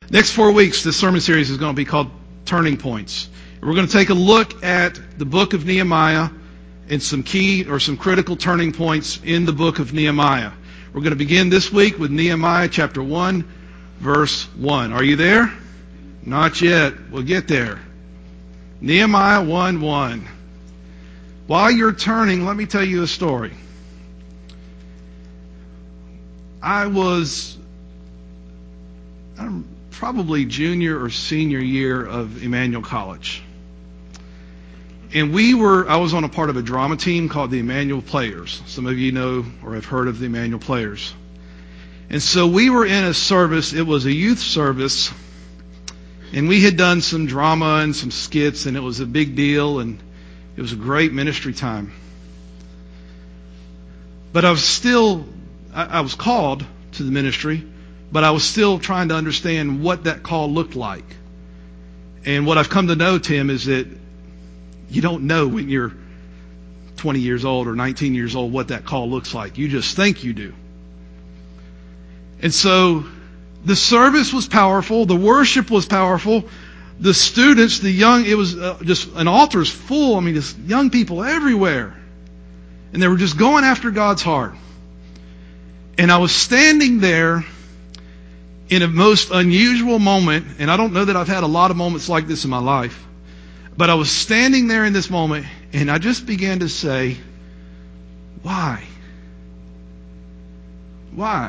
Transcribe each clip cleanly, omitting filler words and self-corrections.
Next 4 weeks, this sermon series is going to be called Turning Points. We're going to take a look at the book of Nehemiah and some key or some critical turning points in the book of Nehemiah. We're going to begin this week with Nehemiah chapter 1, verse 1. Are you there? Not yet. We'll get there. Nehemiah 1:1. While you're turning, let me tell you a story. I was probably junior or senior year of Emmanuel College. And I was on a part of a drama team called the Emmanuel Players. Some of you know or have heard of the Emmanuel Players. And so we were in a service. It was a youth service. And we had done some drama and some skits, and it was a big deal, and it was a great ministry time. But I was called to the ministry, but I was still trying to understand what that call looked like. And what I've come to know, Tim, is that you don't know when you're 20 years old or 19 years old what that call looks like. You just think you do. And so the service was powerful. The worship was powerful. The students, it was just an altar's full. Just young people everywhere. And they were just going after God's heart. And I was standing there in a most unusual moment, and I don't know that I've had a lot of moments like this in my life, but I was standing there in this moment, and I just began to say, why? Why?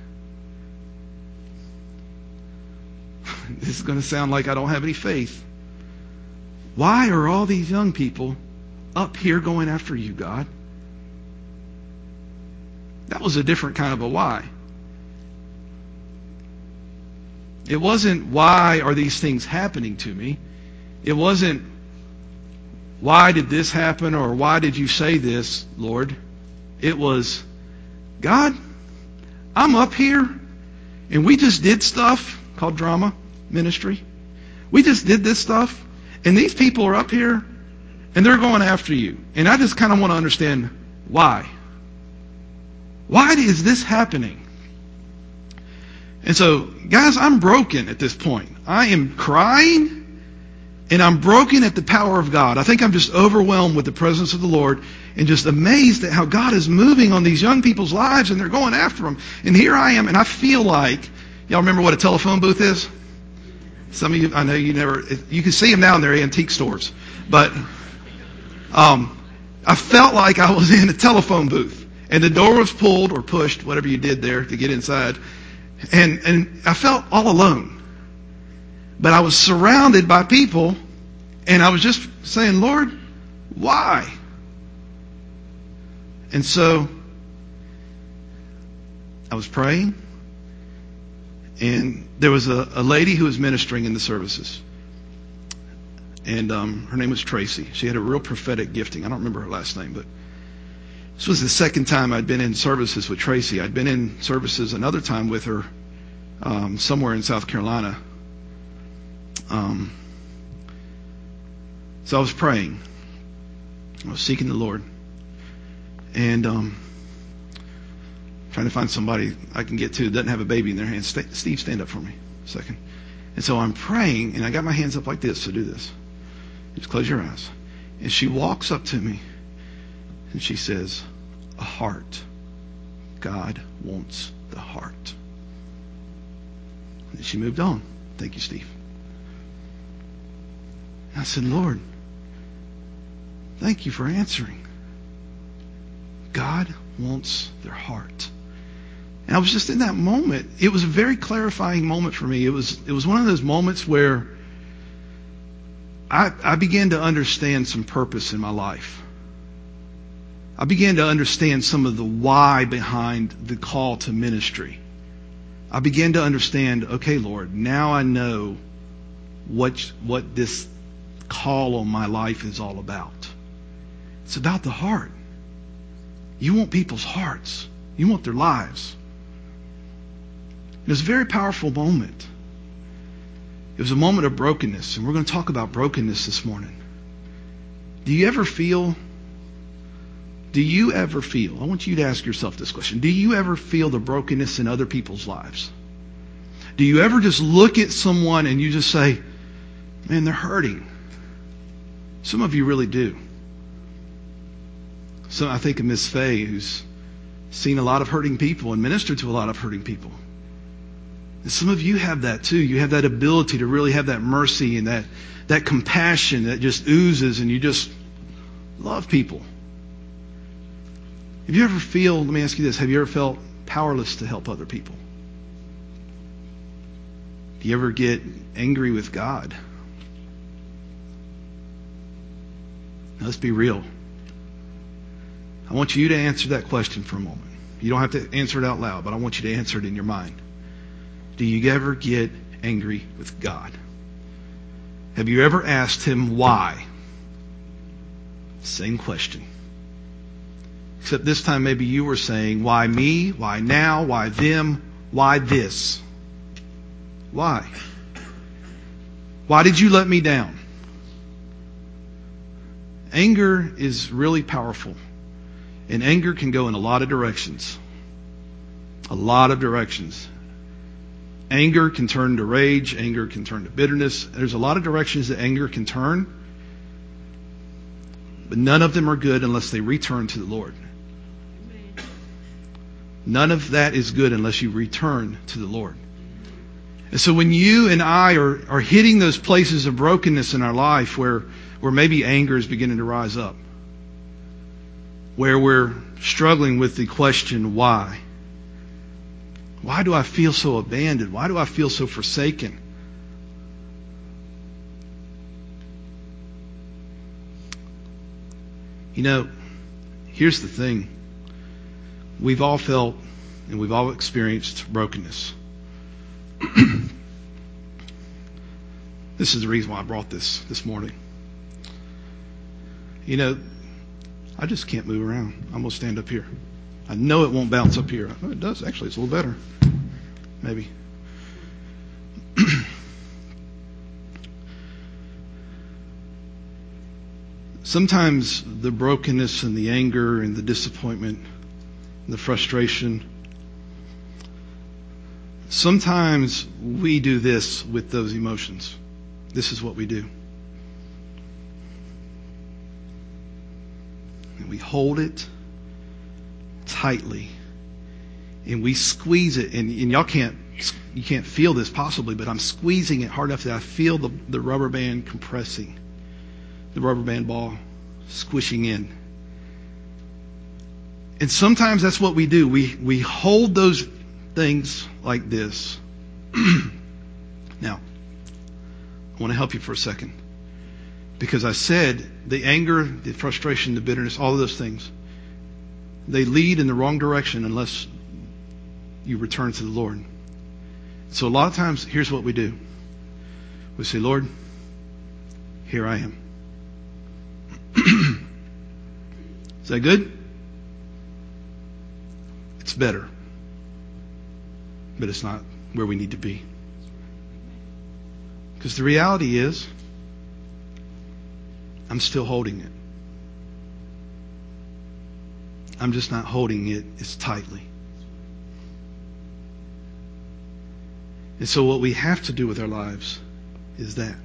This is going to sound like I don't have any faith. Why are all these young people up here going after you, God? That was a different kind of a why. It wasn't, why are these things happening to me? It wasn't, why did this happen, or why did you say this, Lord? It was, God, I'm up here, and we just did stuff called drama ministry. We just did this stuff, and these people are up here, and they're going after you. And I just kind of want to understand why. Why is this happening? And so, guys, I'm broken at this point. I am crying, and I'm broken at the power of God. I think I'm just overwhelmed with the presence of the Lord and just amazed at how God is moving on these young people's lives, and they're going after them. And here I am, and I feel like, y'all remember what a telephone booth is? Some of you, I know you can see them now in their antique stores. But I felt like I was in a telephone booth, and the door was pulled or pushed, whatever you did there to get inside. And I felt all alone. But I was surrounded by people, and I was just saying, Lord, why? And so I was praying, and there was a lady who was ministering in the services. And her name was Tracy. She had a real prophetic gifting. I don't remember her last name, but this was the second time I'd been in services with Tracy. I'd been in services another time with her somewhere in South Carolina. So I was praying. I was seeking the Lord. And trying to find somebody I can get to that doesn't have a baby in their hands. Steve, stand up for me a second. And so I'm praying, and I got my hands up like this, so do this. Just close your eyes. And she walks up to me, and she says, a heart. God wants the heart. And she moved on. Thank you, Steve. And I said, Lord, thank you for answering. God wants their heart. And I was just in that moment. It was a very clarifying moment for me. It was one of those moments where I began to understand some purpose in my life. I began to understand some of the why behind the call to ministry. I began to understand, okay, Lord, now I know what this call on my life is all about. It's about the heart. You want people's hearts. You want their lives. It was a very powerful moment. It was a moment of brokenness, and we're going to talk about brokenness this morning. Do you ever feel, I want you to ask yourself this question, do you ever feel the brokenness in other people's lives? Do you ever just look at someone and you just say, man, they're hurting? Some of you really do. So I think of Miss Faye, who's seen a lot of hurting people and ministered to a lot of hurting people. And some of you have that too. You have that ability to really have that mercy and that compassion that just oozes, and you just love people. Have you ever let me ask you this, have you ever felt powerless to help other people? Do you ever get angry with God? Now, let's be real. I want you to answer that question for a moment. You don't have to answer it out loud, but I want you to answer it in your mind. Do you ever get angry with God? Have you ever asked Him why? Same question. Except this time maybe you were saying, why me? Why now? Why them? Why this? Why? Why did you let me down? Anger is really powerful. And anger can go in a lot of directions. A lot of directions. Anger can turn to rage. Anger can turn to bitterness. There's a lot of directions that anger can turn. But none of them are good unless they return to the Lord. None of that is good unless you return to the Lord. And so when you and I are hitting those places of brokenness in our life where maybe anger is beginning to rise up, where we're struggling with the question, why? Why do I feel so abandoned? Why do I feel so forsaken? You know, here's the thing. We've all felt and we've all experienced brokenness. This is the reason why I brought this morning. You know, I just can't move around. I'm going to stand up here. I know it won't bounce up here. Oh, it does. Actually, it's a little better. Maybe. Sometimes the brokenness and the anger and the disappointment and the frustration, sometimes we do this with those emotions. This is what we do. And we hold it tightly and we squeeze it, and you can't feel this possibly, but I'm squeezing it hard enough that I feel the rubber band compressing, the rubber band ball squishing in. And sometimes that's what we do. We hold those things like this. Now, I want to help you for a second, because I said the anger, the frustration, the bitterness, all of those things, they lead in the wrong direction unless you return to the Lord. So a lot of times, here's what we do. We say, Lord, here I am. Is that good? It's better. But it's not where we need to be. Because the reality is, I'm still holding it. I'm just not holding it as tightly. And so what we have to do with our lives is that.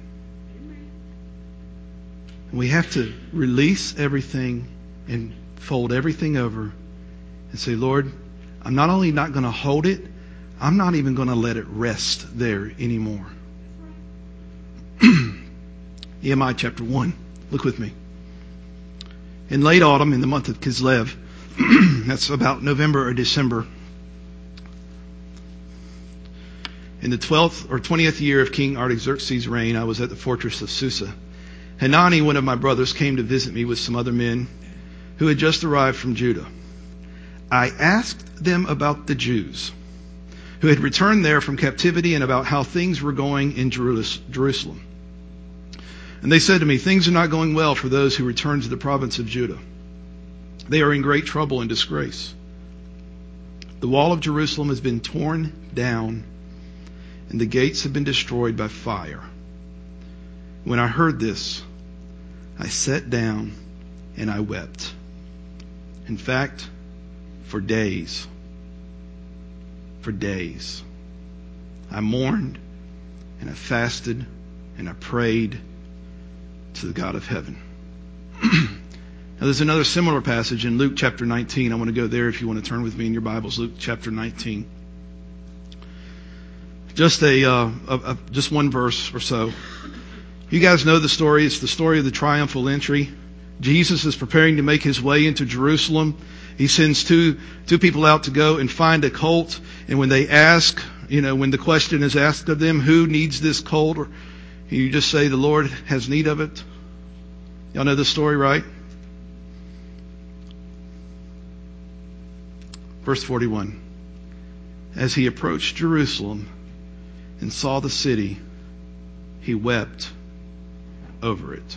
We have to release everything and fold everything over and say, Lord, I'm not only not going to hold it, I'm not even going to let it rest there anymore. Nehemiah chapter 1. Look with me. In late autumn, in the month of Kislev, that's about November or December, in the 12th or 20th year of King Artaxerxes' reign, I was at the fortress of Susa. Hanani, one of my brothers, came to visit me with some other men who had just arrived from Judah. I asked them about the Jews who had returned there from captivity and about how things were going in Jerusalem. And they said to me, things are not going well for those who return to the province of Judah. They are in great trouble and disgrace. The wall of Jerusalem has been torn down, and the gates have been destroyed by fire. When I heard this, I sat down and I wept. In fact, for days, I mourned and I fasted and I prayed to the God of heaven. Now there's another similar passage in Luke chapter 19. I want to go there if you want to turn with me in your Bibles. Luke chapter 19. Just just one verse or so. You guys know the story. It's the story of the triumphal entry. Jesus is preparing to make his way into Jerusalem. He sends two people out to go and find a colt. And when they ask, when the question is asked of them, who needs this colt? Or you just say, the Lord has need of it. Y'all know the story, right? Verse 41. As he approached Jerusalem and saw the city, he wept over it.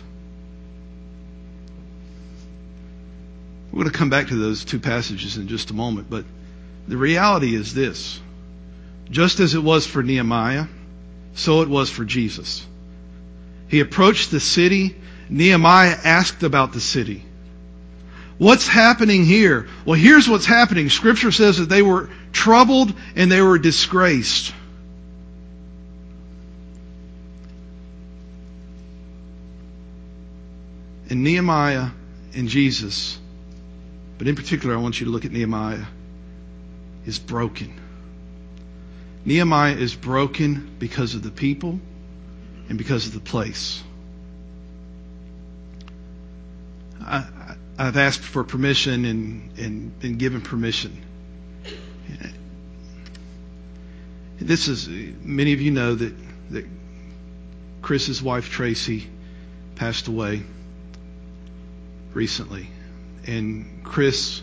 We're going to come back to those two passages in just a moment, but the reality is this. Just as it was for Nehemiah, so it was for Jesus. He approached the city. Nehemiah asked about the city. What's happening here? Well, here's what's happening. Scripture says that they were troubled and they were disgraced. And Nehemiah and Jesus, but in particular I want you to look at Nehemiah, is broken. Nehemiah is broken because of the people and because of the place. I've asked for permission and been given permission. This is, many of you know that Chris's wife Tracy passed away recently. And Chris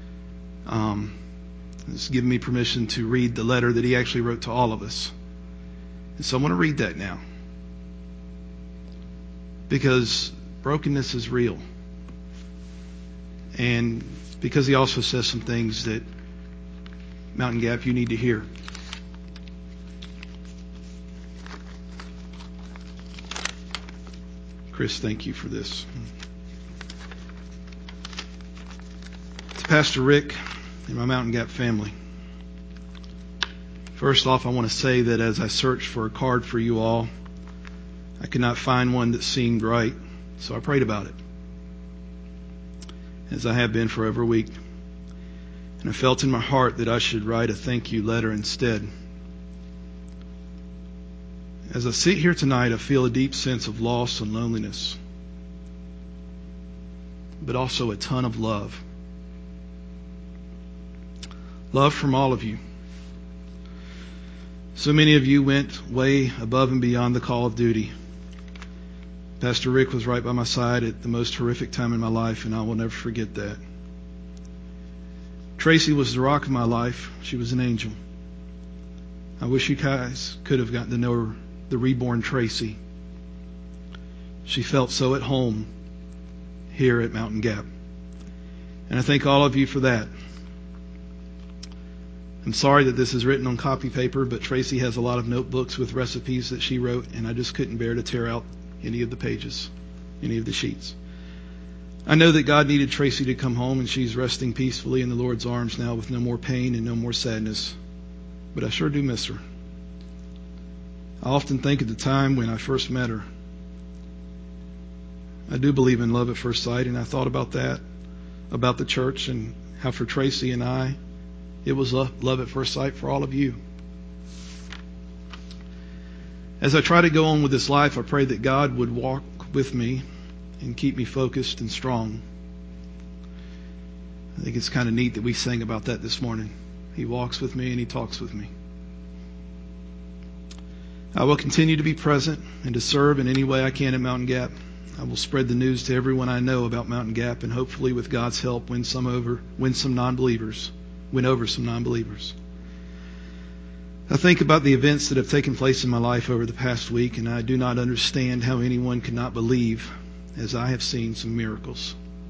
has given me permission to read the letter that he actually wrote to all of us. And so I want to read that now. Because brokenness is real. And because he also says some things that Mountain Gap you need to hear. Chris, thank you for this. To Pastor Rick and my Mountain Gap family. First off, I want to say that as I searched for a card for you all, I could not find one that seemed right, so I prayed about it, as I have been for over a week. And I felt in my heart that I should write a thank you letter instead. As I sit here tonight, I feel a deep sense of loss and loneliness, but also a ton of love. Love from all of you. So many of you went way above and beyond the call of duty. Pastor Rick was right by my side at the most horrific time in my life, and I will never forget that. Tracy was the rock of my life. She was an angel. I wish you guys could have gotten to know her, the reborn Tracy. She felt so at home here at Mountain Gap. And I thank all of you for that. I'm sorry that this is written on copy paper, but Tracy has a lot of notebooks with recipes that she wrote, and I just couldn't bear to tear out any of the pages, any of the sheets. I know that God needed Tracy to come home, and she's resting peacefully in the Lord's arms now with no more pain and no more sadness. But I sure do miss her. I often think of the time when I first met her. I do believe in love at first sight, and I thought about that, about the church, and how for Tracy and I, it was love at first sight for all of you. As I try to go on with this life, I pray that God would walk with me and keep me focused and strong. I think it's kind of neat that we sang about that this morning. He walks with me and He talks with me. I will continue to be present and to serve in any way I can at Mountain Gap. I will spread the news to everyone I know about Mountain Gap, and hopefully with God's help win over some non-believers. I think about the events that have taken place in my life over the past week, and I do not understand how anyone could not believe, as I have seen some miracles.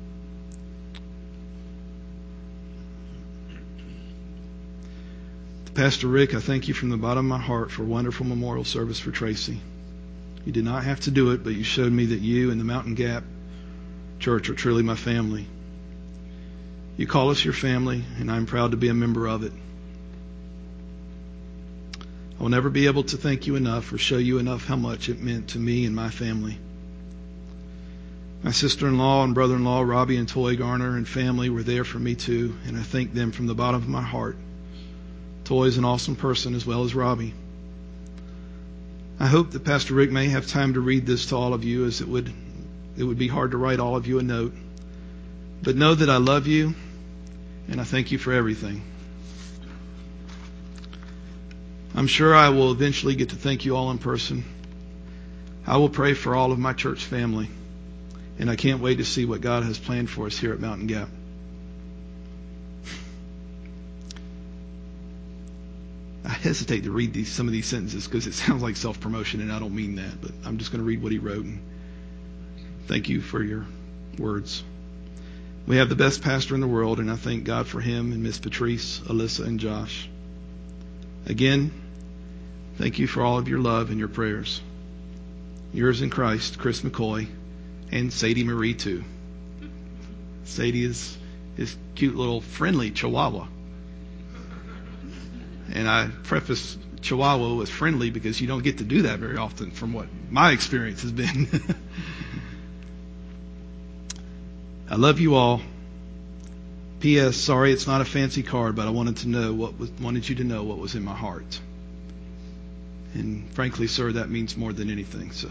To Pastor Rick, I thank you from the bottom of my heart for a wonderful memorial service for Tracy. You did not have to do it, but you showed me that you and the Mountain Gap Church are truly my family. You call us your family, and I'm proud to be a member of it. I will never be able to thank you enough or show you enough how much it meant to me and my family. My sister-in-law and brother-in-law, Robbie and Toy Garner, and family were there for me too, and I thank them from the bottom of my heart. Toy's an awesome person as well as Robbie. I hope that Pastor Rick may have time to read this to all of you, as it would be hard to write all of you a note. But know that I love you, and I thank you for everything. I'm sure I will eventually get to thank you all in person. I will pray for all of my church family, and I can't wait to see what God has planned for us here at Mountain Gap. I hesitate to read some of these sentences because it sounds like self-promotion, and I don't mean that, but I'm just going to read what he wrote. And thank you for your words. We have the best pastor in the world, and I thank God for him and Miss Patrice, Alyssa, and Josh. Again, thank you for all of your love and your prayers. Yours in Christ, Chris McCoy, and Sadie Marie too. Sadie is his cute little friendly Chihuahua. And I preface Chihuahua with friendly because you don't get to do that very often from what my experience has been. I love you all. P.S. Sorry it's not a fancy card, but I wanted you to know what was in my heart. And frankly, sir, that means more than anything. So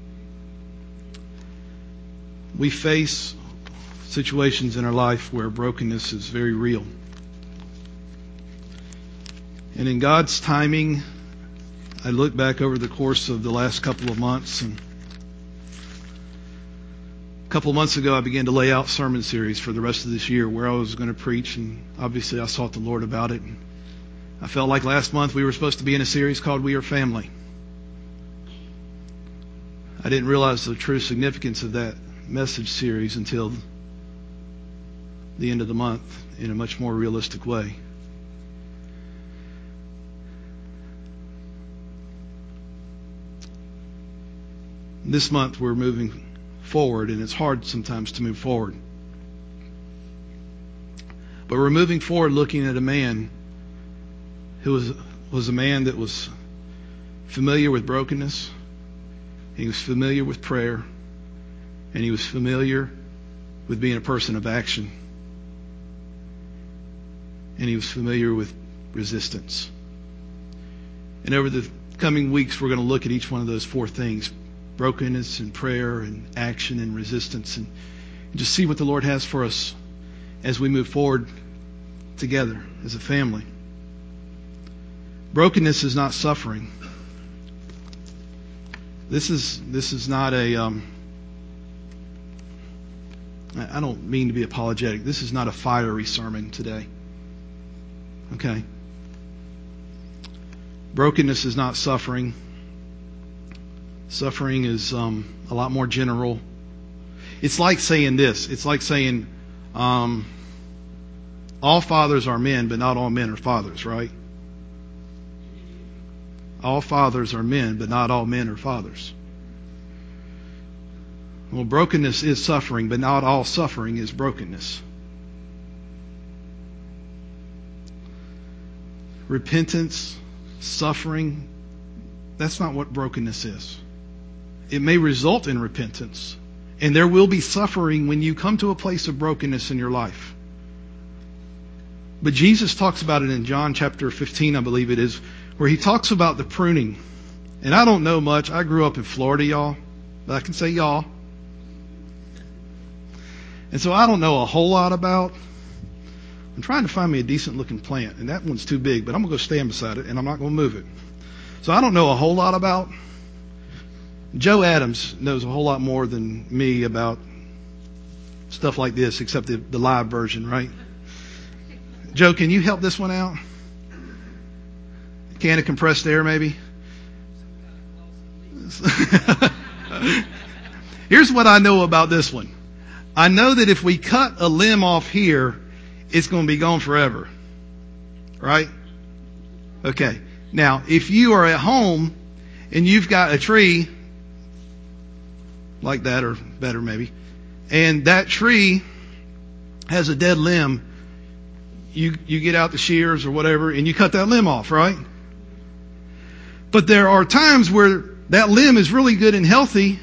we face situations in our life where brokenness is very real. And in God's timing, I look back over the course of the last couple of months, and a couple of months ago I began to lay out sermon series for the rest of this year where I was going to preach, and obviously I sought the Lord about it. And I felt like last month we were supposed to be in a series called We Are Family. I didn't realize the true significance of that message series until the end of the month in a much more realistic way. This month we're moving forward, and it's hard sometimes to move forward. But we're moving forward looking at a man who was a man that was familiar with brokenness. He was familiar with prayer, and he was familiar with being a person of action. And he was familiar with resistance. And over the coming weeks, we're going to look at each one of those four things: brokenness and prayer and action and resistance, and just see what the Lord has for us as we move forward together as a family. Brokenness is not suffering. This is not a I don't mean to be apologetic. This is not a fiery sermon today. Okay? Brokenness is not suffering. Suffering is a lot more general. It's like saying this. It's like saying all fathers are men, but not all men are fathers, right? All fathers are men, but not all men are fathers. Well, brokenness is suffering, but not all suffering is brokenness. Repentance, suffering, that's not what brokenness is. It may result in repentance, and there will be suffering when you come to a place of brokenness in your life. But Jesus talks about it in John chapter 15, I believe it is, where he talks about the pruning. And I don't know much. I grew up in Florida, y'all, but I can say y'all. And so I don't know a whole lot about. I'm trying to find me a decent looking plant, and that one's too big, but I'm going to go stand beside it, and I'm not going to move it. So I don't know a whole lot about. Joe Adams knows a whole lot more than me about stuff like this, except the live version, right? Joe, can you help this one out? Can of compressed air, maybe? Here's what I know about this one. I know that if we cut a limb off here, it's going to be gone forever. Right? Okay. Now, if you are at home and you've got a tree like that, or better maybe, and that tree has a dead limb, you get out the shears or whatever and you cut that limb off, right? But there are times where that limb is really good and healthy,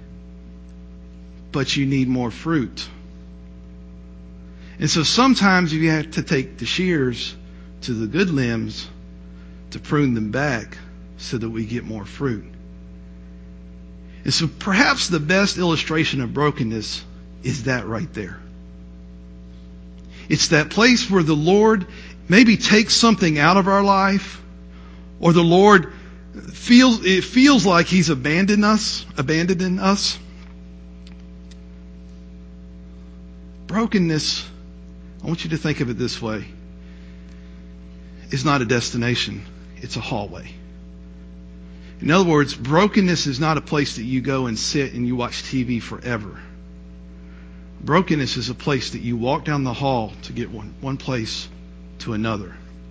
but you need more fruit. And so sometimes you have to take the shears to the good limbs to prune them back so that we get more fruit. And so perhaps the best illustration of brokenness is that right there. It's that place where the Lord maybe takes something out of our life, or the Lord feels like He's abandoned us. Brokenness, I want you to think of it this way, is not a destination, it's a hallway. In other words, brokenness is not a place that you go and sit and you watch TV forever. Brokenness is a place that you walk down the hall to get one place to another.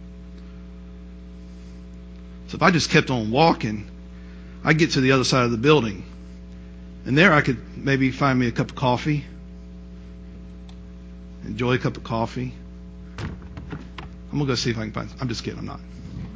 So if I just kept on walking, I'd get to the other side of the building. And there I could maybe find me a cup of coffee. Enjoy a cup of coffee. I'm going to go see if I can find... I'm just kidding, I'm not.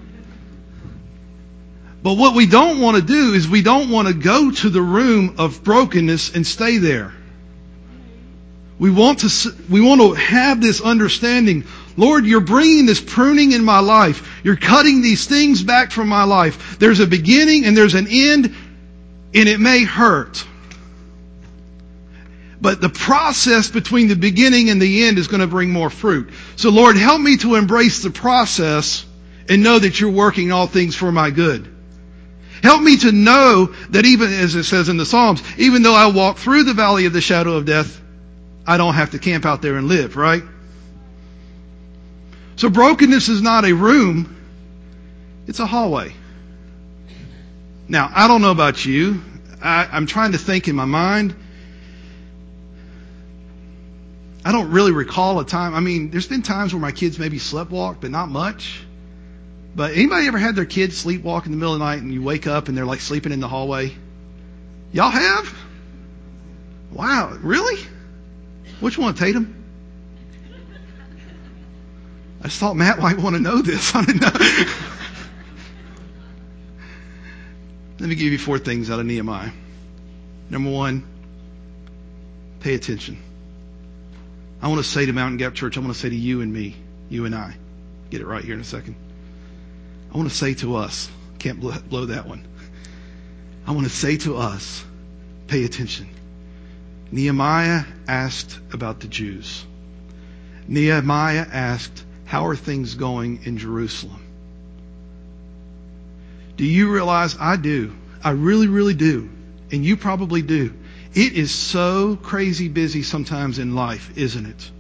But what we don't want to do is we don't want to go to the room of brokenness and stay there. We want to have this understanding. Lord, you're bringing this pruning in my life. You're cutting these things back from my life. There's a beginning and there's an end, and it may hurt. But the process between the beginning and the end is going to bring more fruit. So Lord, help me to embrace the process and know that you're working all things for my good. Help me to know that even as it says in the Psalms, even though I walk through the valley of the shadow of death, I don't have to camp out there and live, right? So brokenness is not a room, it's a hallway. Now, I don't know about you. I'm trying to think in my mind. I don't really recall a time. I mean, there's been times where my kids maybe sleptwalked, but not much. But anybody ever had their kids sleepwalk in the middle of the night and you wake up and they're like sleeping in the hallway? Y'all have? Wow, really? Which one, Tatum? I just thought Matt might want to know this. I didn't know. Let me give you 4 things out of Nehemiah. Number 1, pay attention. I want to say to Mountain Gap Church, I want to say to you and me, you and I. Get it right here in a second. I want to say to us, can't blow that one. I want to say to us, pay attention. Nehemiah asked about the Jews. Nehemiah asked, how are things going in Jerusalem? Do you realize? I do. I really, really do. And you probably do. It is so crazy busy sometimes in life, isn't it?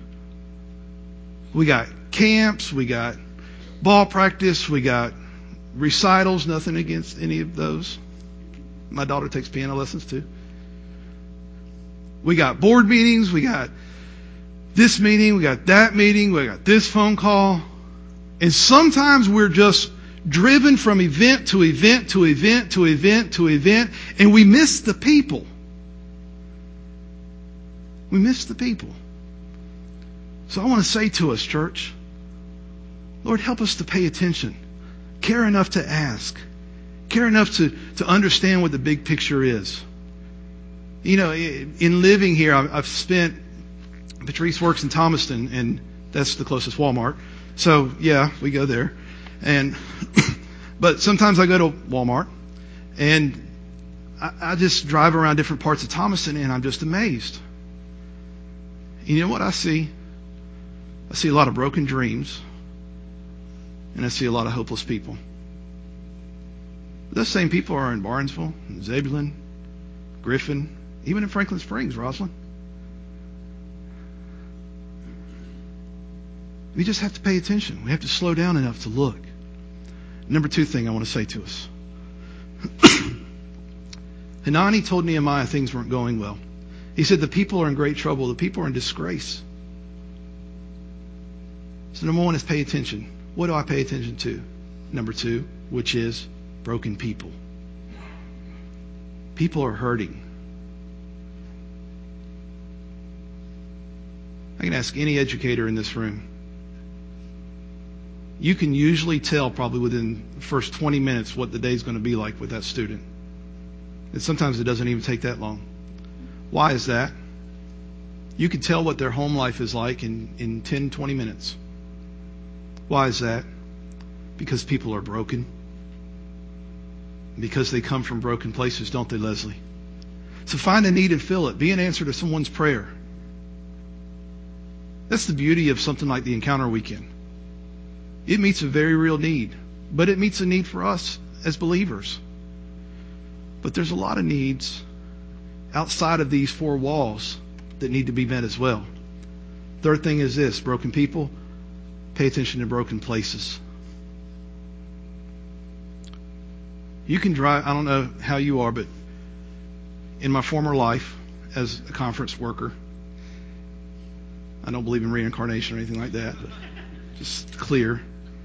We got camps, we got ball practice, we got recitals, nothing against any of those. My daughter takes piano lessons too. We got board meetings, we got this meeting, we got that meeting, we got this phone call. And sometimes we're just driven from event to event to event to event to event, and we miss the people. We miss the people. So I want to say to us, church, Lord, help us to pay attention. Care enough to ask. Care enough to understand what the big picture is. You know, in living here, I've spent... Patrice works in Thomaston, and that's the closest Walmart. So, yeah, we go there. But sometimes I go to Walmart, and I just drive around different parts of Thomaston, and I'm just amazed. You know what I see? I see a lot of broken dreams, and I see a lot of hopeless people. Those same people are in Barnesville, Zebulon, Griffin, even in Franklin Springs, Rosalind. We just have to pay attention. We have to slow down enough to look. Number 2 thing I want to say to us. Hanani told Nehemiah things weren't going well. He said the people are in great trouble. The people are in disgrace. So number 1 is pay attention. What do I pay attention to? Number 2, which is broken people. People are hurting. I can ask any educator in this room. you can usually tell probably within the first 20 minutes what the day's going to be like with that student. And sometimes it doesn't even take that long. Why is that? You can tell what their home life is like in 10, 20 minutes. Why is that? Because people are broken. Because they come from broken places, don't they, Leslie? So find a need and fill it. Be an answer to someone's prayer. That's the beauty of something like the Encounter Weekend. It meets a very real need, but it meets a need for us as believers. But there's a lot of needs outside of these four walls that need to be met as well. Third thing is this: broken people, pay attention to broken places. You can drive, I don't know how you are, but in my former life as a conference worker, I don't believe in reincarnation or anything like that, but just clear.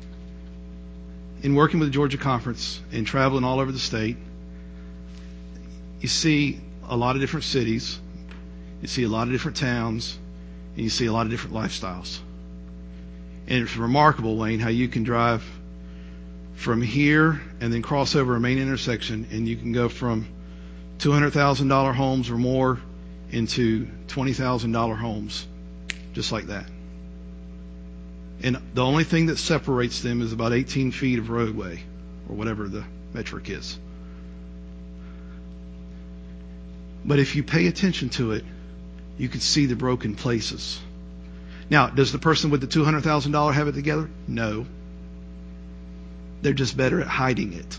In working with the Georgia Conference and traveling all over the state, you see a lot of different cities, you see a lot of different towns, and you see a lot of different lifestyles. And it's remarkable, Wayne, how you can drive from here and then cross over a main intersection, and you can go from $200,000 homes or more into $20,000 homes, just like that. And the only thing that separates them is about 18 feet of roadway, or whatever the metric is. But if you pay attention to it, you can see the broken places. Now, does the person with the $200,000 have it together? No. They're just better at hiding it.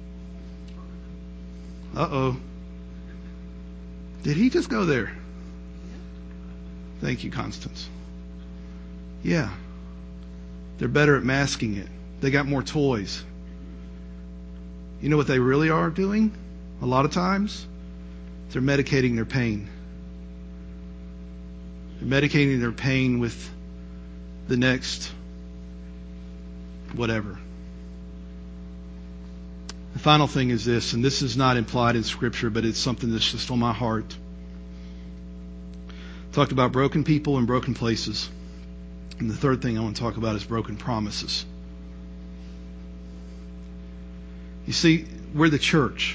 Uh-oh. Did he just go there? Thank you, Constance. Yeah. They're better at masking it. They got more toys. You know what they really are doing? A lot of times, they're medicating their pain. They're medicating their pain with the next whatever. The final thing is this, and this is not implied in Scripture, but it's something that's just on my heart. Talked about broken people and broken places. And the third thing I want to talk about is broken promises. You see, we're the church.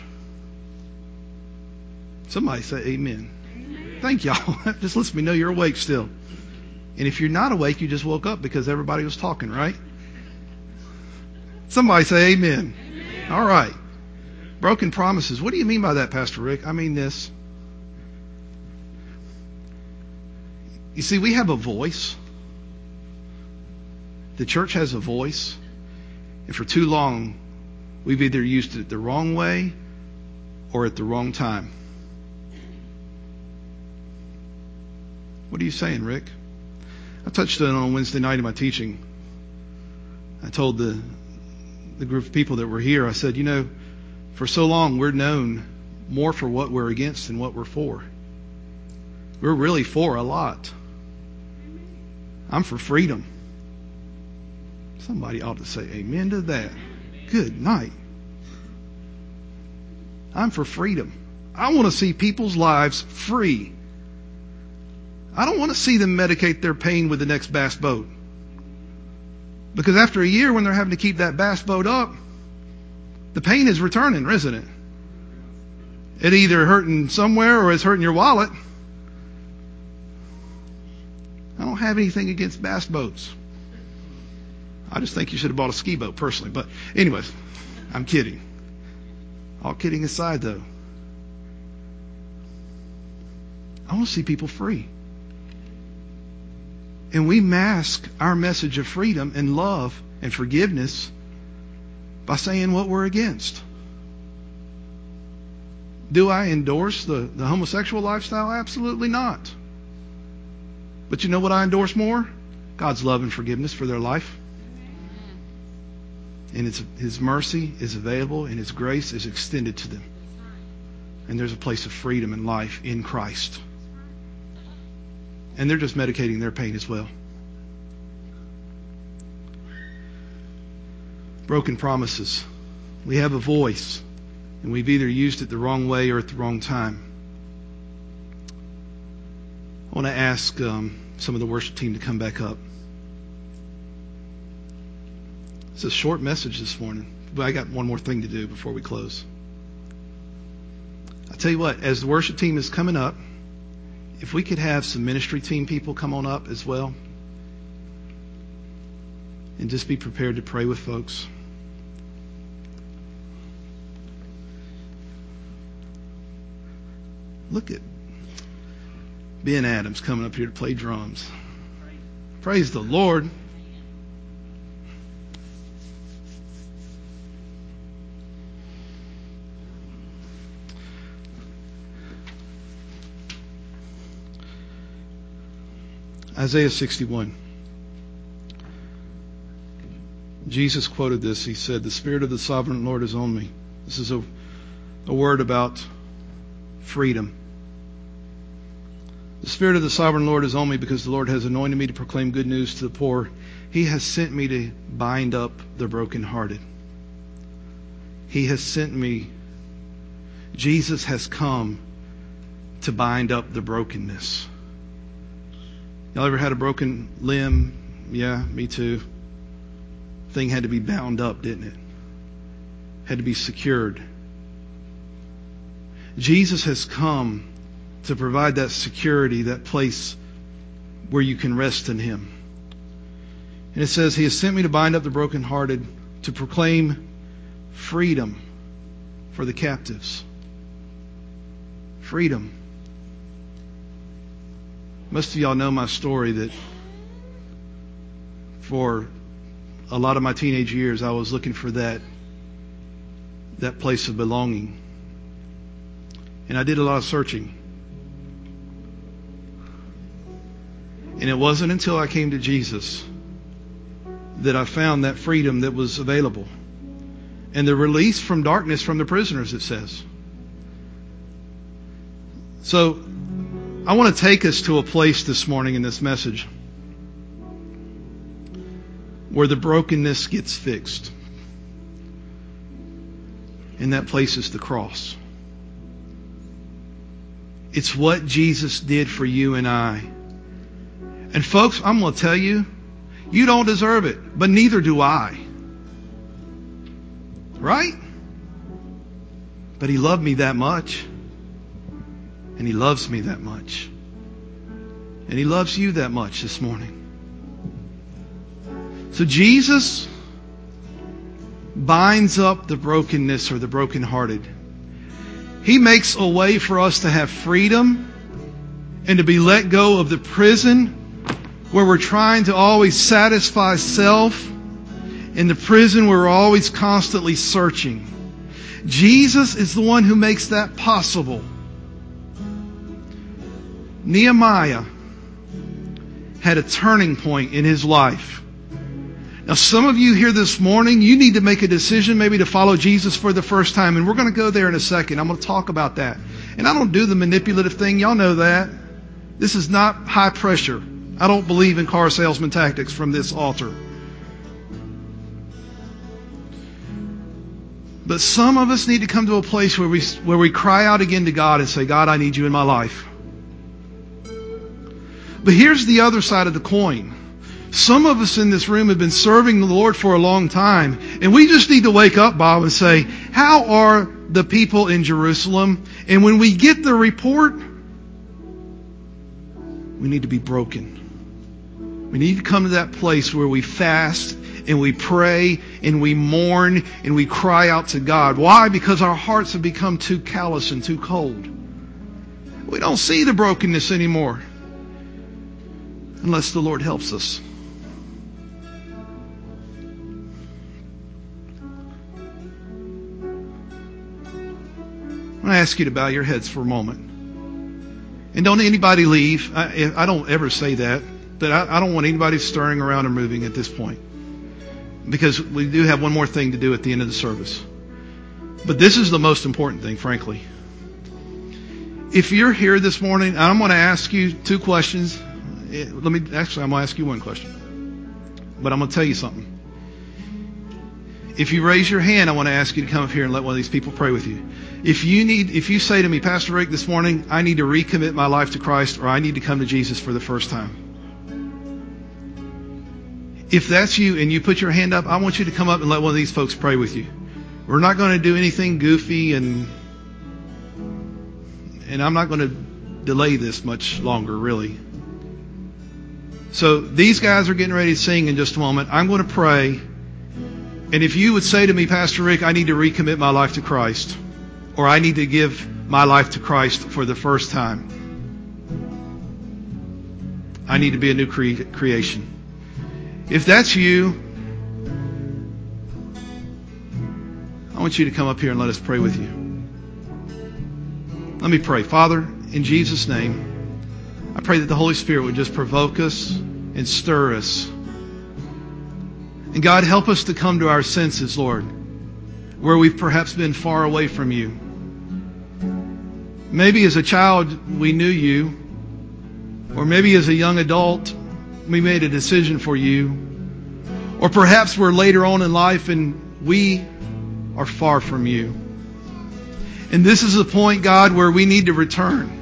Somebody say amen. Amen. Thank y'all. That just lets me know you're awake still. And if you're not awake, you just woke up because everybody was talking, right? Somebody say amen. Amen. All right. Broken promises. What do you mean by that, Pastor Rick? I mean this. You see, we have a voice. The church has a voice. And for too long, we've either used it the wrong way or at the wrong time. What are you saying, Rick? I touched on it on Wednesday night in my teaching. I told the group of people that were here, I said, you know, for so long we're known more for what we're against than what we're for. We're really for a lot. I'm for freedom. Somebody ought to say amen to that. Good night. I'm for freedom. I want to see people's lives free. I don't want to see them medicate their pain with the next bass boat. Because after a year when they're having to keep that bass boat up, the pain is returning, isn't it? It either hurting somewhere or it's hurting your wallet. I don't have anything against bass boats. I just think you should have bought a ski boat personally. But anyways, I'm kidding. All kidding aside though, I want to see people free. And we mask our message of freedom and love and forgiveness by saying what we're against. Do I endorse the homosexual lifestyle? Absolutely not. But you know what I endorse more? God's love and forgiveness for their life. And His mercy is available and His grace is extended to them. And there's a place of freedom and life in Christ. And they're just medicating their pain as well. Broken promises. We have a voice, and we've either used it the wrong way or at the wrong time. I want to ask some of the worship team to come back up. It's a short message this morning, but I got one more thing to do before we close. I'll tell you what, as the worship team is coming up, if we could have some ministry team people come on up as well, and just be prepared to pray with folks. Look at Ben Adams coming up here to play drums. Praise the Lord. Isaiah 61. Jesus quoted this. He said, "The Spirit of the Sovereign Lord is on me." This is a word about freedom. "The Spirit of the Sovereign Lord is on me because the Lord has anointed me to proclaim good news to the poor. He has sent me to bind up the brokenhearted." He has sent me. Jesus has come to bind up the brokenness. Y'all ever had a broken limb? Yeah, me too. Thing had to be bound up, didn't it? Had to be secured. Jesus has come to provide that security, that place where you can rest in Him. And it says, He has sent me to bind up the brokenhearted, to proclaim freedom for the captives. Freedom. Most of y'all know my story that for a lot of my teenage years I was looking for that place of belonging. And I did a lot of searching. And it wasn't until I came to Jesus that I found that freedom that was available. And the release from darkness from the prisoners, it says. So, I want to take us to a place this morning in this message where the brokenness gets fixed. And that place is the cross. It's what Jesus did for you and I. And folks, I'm going to tell you, you don't deserve it, but neither do I. Right? But He loved me that much. And He loves me that much. And He loves you that much this morning. So Jesus binds up the brokenness or the brokenhearted. He makes a way for us to have freedom and to be let go of the prison where we're trying to always satisfy self, in the prison where we're always constantly searching. Jesus is the one who makes that possible. Nehemiah had a turning point in his life. Now, some of you here this morning, you need to make a decision maybe to follow Jesus for the first time. And we're going to go there in a second. I'm going to talk about that. And I don't do the manipulative thing. Y'all know that. This is not high pressure. I don't believe in car salesman tactics from this altar. But some of us need to come to a place where we cry out again to God and say, God, I need you in my life. But here's the other side of the coin. Some of us in this room have been serving the Lord for a long time, and we just need to wake up, Bob, and say, how are the people in Jerusalem? And when we get the report, we need to be broken. We need to come to that place where we fast and we pray and we mourn and we cry out to God. Why? Because our hearts have become too callous and too cold. We don't see the brokenness anymore unless the Lord helps us. I'm going to ask you to bow your heads for a moment. And don't anybody leave. I don't ever say that. But I don't want anybody stirring around or moving at this point. Because we do have one more thing to do at the end of the service. But this is the most important thing, frankly. If you're here this morning, I'm going to ask you two questions. I'm going to ask you one question. But I'm going to tell you something. If you raise your hand, I want to ask you to come up here and let one of these people pray with you. If you say to me, Pastor Rick, this morning, I need to recommit my life to Christ, or I need to come to Jesus for the first time. If that's you and you put your hand up, I want you to come up and let one of these folks pray with you. We're not going to do anything goofy, and I'm not going to delay this much longer, really. So these guys are getting ready to sing in just a moment. I'm going to pray. And if you would say to me, Pastor Rick, I need to recommit my life to Christ, or I need to give my life to Christ for the first time, I need to be a new creation. If that's you, I want you to come up here and let us pray with you. Let me pray. Father, in Jesus' name, I pray that the Holy Spirit would just provoke us and stir us. And God, help us to come to our senses, Lord, where we've perhaps been far away from you. Maybe as a child we knew you, or maybe as a young adult we made a decision for you, or perhaps we're later on in life and we are far from you. And this is the point, God, where we need to return.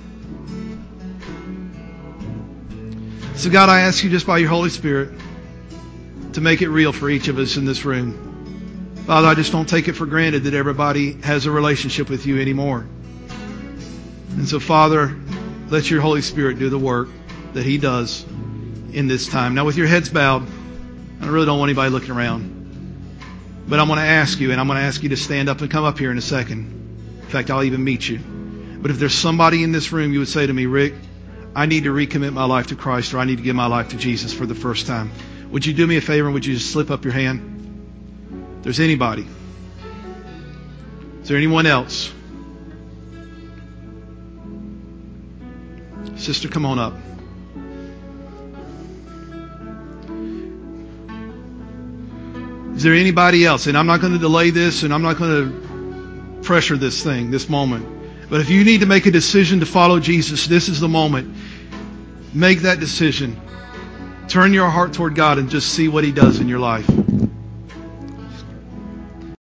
So God, I ask you just by your Holy Spirit to make it real for each of us in this room. Father, I just don't take it for granted that everybody has a relationship with you anymore. And so, Father, let your Holy Spirit do the work that he does in this time. Now, with your heads bowed, I really don't want anybody looking around. But I'm going to ask you, and I'm going to ask you to stand up and come up here in a second. In fact, I'll even meet you. But if there's somebody in this room, you would say to me, Rick, I need to recommit my life to Christ, or I need to give my life to Jesus for the first time. Would you do me a favor and would you just slip up your hand? If there's anybody. Is there anyone else? Sister, come on up. Is there anybody else? And I'm not going to delay this, and I'm not going to pressure this moment. But if you need to make a decision to follow Jesus, this is the moment. Make that decision. Turn your heart toward God and just see what he does in your life.